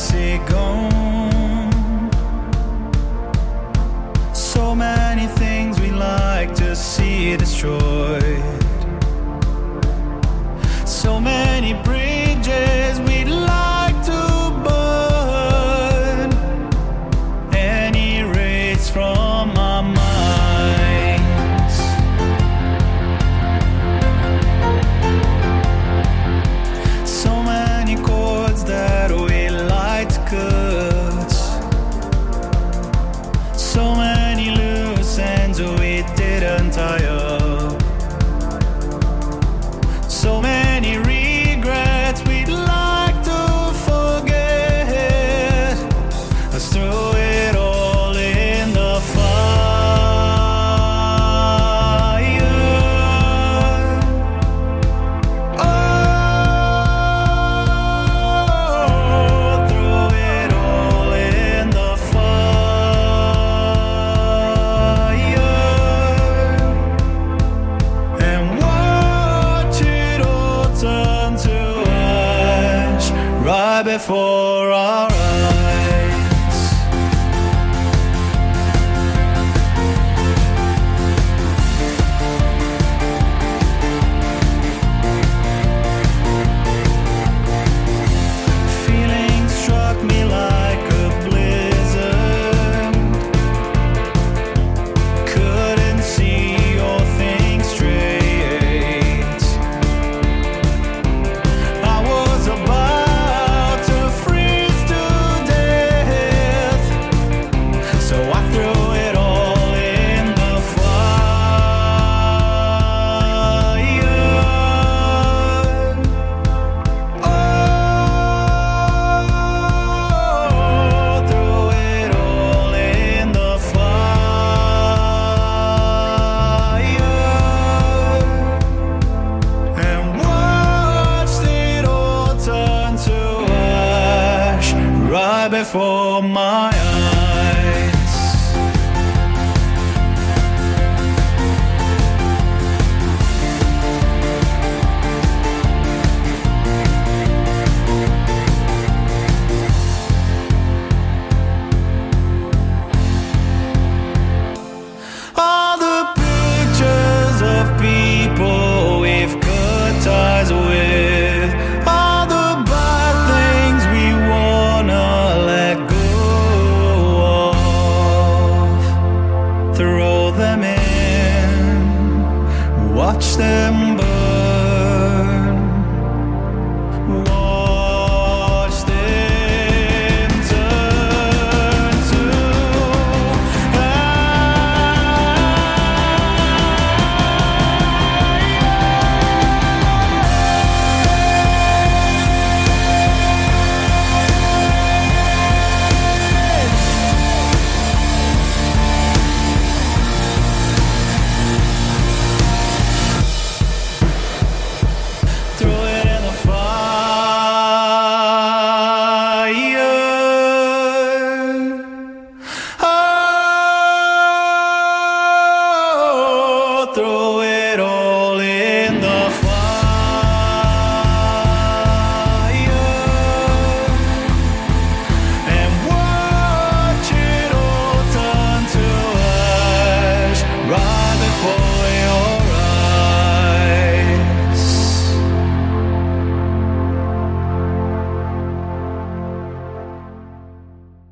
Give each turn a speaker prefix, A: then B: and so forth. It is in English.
A: legacy gone. So many things we like to see destroyed. So many bridges we'd like to burn and erase from our minds. So many chords that we like to cut. So many loose ends we didn't tie up. So many regrets we'd like to forget. Let's throw it all in the fire. Oh, throw it all in the fire. And watch it all turn to ash right before our eyes. Feeling struck me like a blizzard. Couldn't see or think straight. I was about to freeze to death, so I threw it all in the fire. Oh, threw it all in the fire. And watched it all turn to ash right before my eyes. All the pictures of people we've cut ties with, all the bad things we wanna let go of, throw them in, watch them